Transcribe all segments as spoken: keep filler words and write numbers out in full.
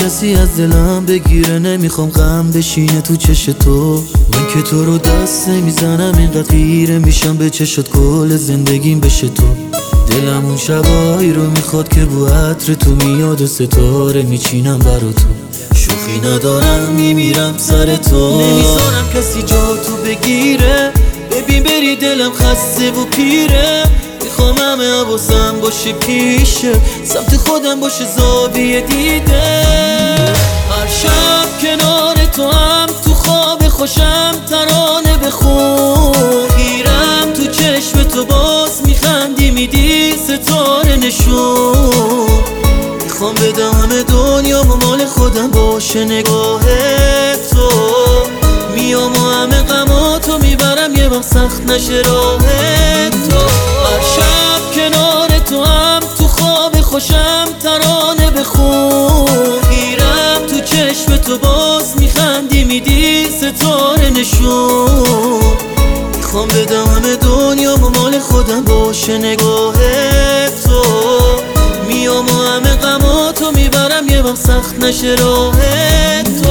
کسی از دلم بگیره، نمیخوام غم بشینه تو چش تو. من که تو رو دست نمیزنم، اینقدر غیره میشم به چشت، کل زندگیم بشه تو. دلم اون شبایی رو میخواد که بو عطر تو میاد و ستاره میچینم برا تو. شوخی ندارم میمیرم سر تو، نمیذارم کسی جا تو بگیره. ببین بری دلم خسته و پیره، میخوام همه حواسم باشه پیشه، سمت خودم باشه زاویه دیده. هر شب کنار تو هم تو خواب خوشم ترانه بخون، گیرم تو چشم تو باز میخندی میدی ستاره نشون. میخوام بدم همه دنیا مال خودم باشه نگاه تو، میام و همه غماتو میبرم یه وقت سخت نشه راه تو. هر شب کنار تو هم تو خواب خوشم ترانه بخون، گیرم تو چشم تو باز میخندی میدی ستاره نشون. میخوام بدم همه دنیا مال خودم باشه نگاه تو، میام و همه غماتو میبرم یه وقت سخت نشه راه تو.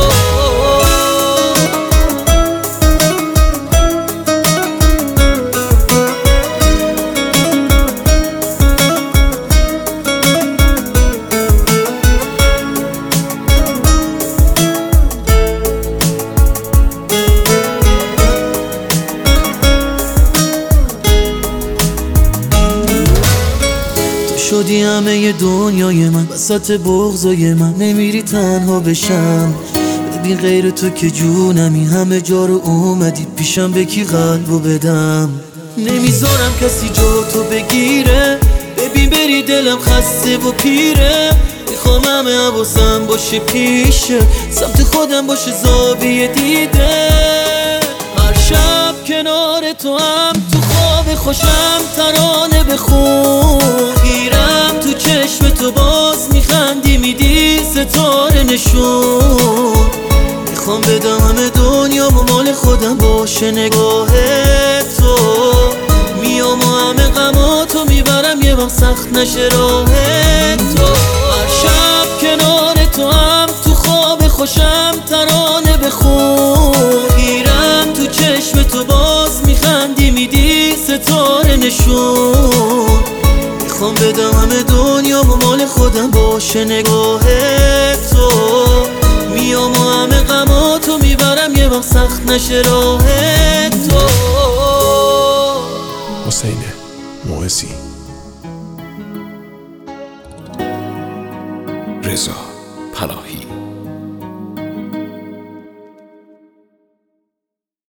شدی همه دنیای من، وسط بغضای من نمیری تنها بشم. ببین غیر تو که جونمی، همه جا رو اومدی پیشم، به کی قلبو بدم. نمیذارم کسی جا تو بگیره، ببین بری دلم خسته و پیره. میخوام همه حواسم باشه پیشه، سمت خودم باشه زاویه دیده. هر شب کنار تو هم تو خواب خوشم ترانه بخون، گیرم تو چشم تو باز میخندی میدی ستاره نشون. میخوام بدم همه دنیا مال خودم باشه نگاه تو، میام و همه غماتو میبرم یه وقت سخت نشه راه تو. هر شب کنار تو هم تو خواب خوشم ترانه بخون، گیرم تو چشم تو باز میخندی میدی ستاره نشون. میخوام بدم همه دنیا مال خودم باشه نگاه تو، میام و همه غماتو میبرم یه وقت سخت نشه راه تو. حسین موعظی، رضا پناهی.